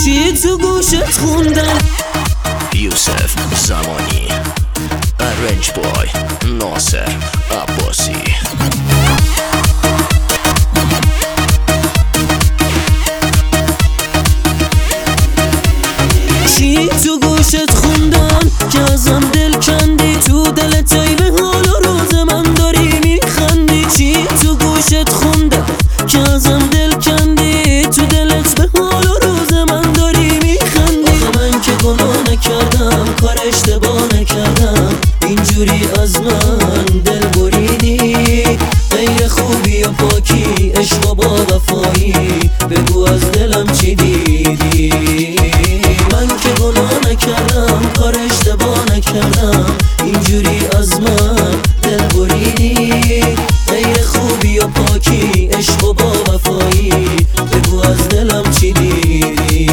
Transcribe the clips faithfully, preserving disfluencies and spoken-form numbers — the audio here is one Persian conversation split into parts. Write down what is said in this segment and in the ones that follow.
چی تو گوشت خوندم؟ یوسف زمانی، رنج بای، ناصر عباسی. چی تو گوشت خوندم که ازم دل کندی؟ تو دلت ای به حال و روز من داری میخندی. چی تو گوشت خوندم که ازم دل کندی؟ تو دلت به حال و روز من داری میخندی. آخه من که گناه نکردم، کار اشتباه نکردم، اینجوری از من دل بریدی. غیر خوبی و پاکی، عشق و با وفایی، بگو از دلم چی دیدی؟ من که گناه نکردم، کار اشتباه نکردم، اینجوری از من دل بریدی. غیر خوبی و پاکی، عشق و با وفایی، بگو از دلم چی دیدی؟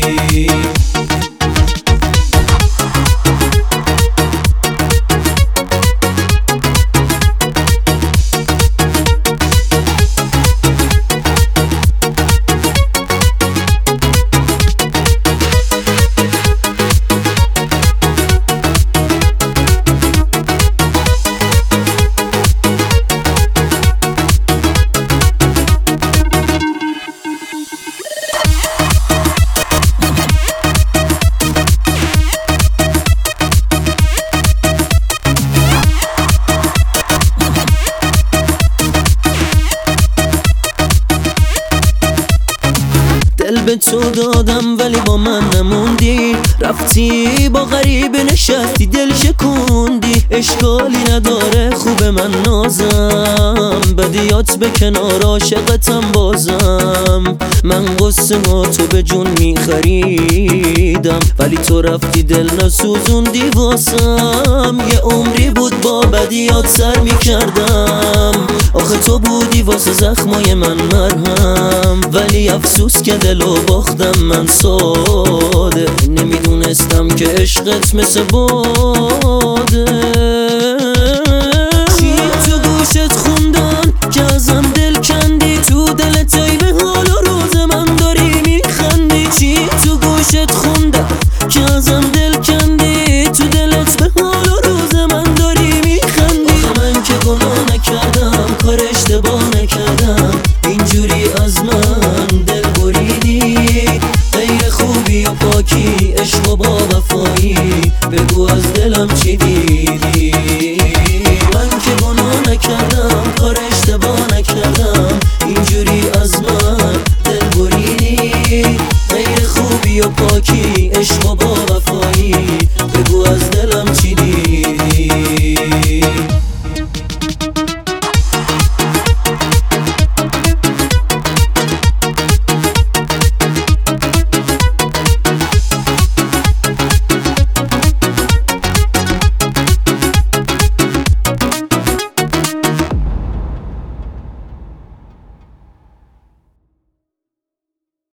دل به تو دادم ولی با من نموندی، رفتی با غریب نشستی دل شکوندی. اشکالی نداره خوب من نازم، بدیات به کنار عاشقتم بازم. من قصه ها تو به جون میخریدم، ولی تو رفتی دل نسوزوندی واسم. یه عمری بود با بدیات سر میکردم، آخه تو بودی واسه زخمای من مرهم. ولی افسوس که دلو باختم من ساده، نمیدونستم که عشقت مثل باده.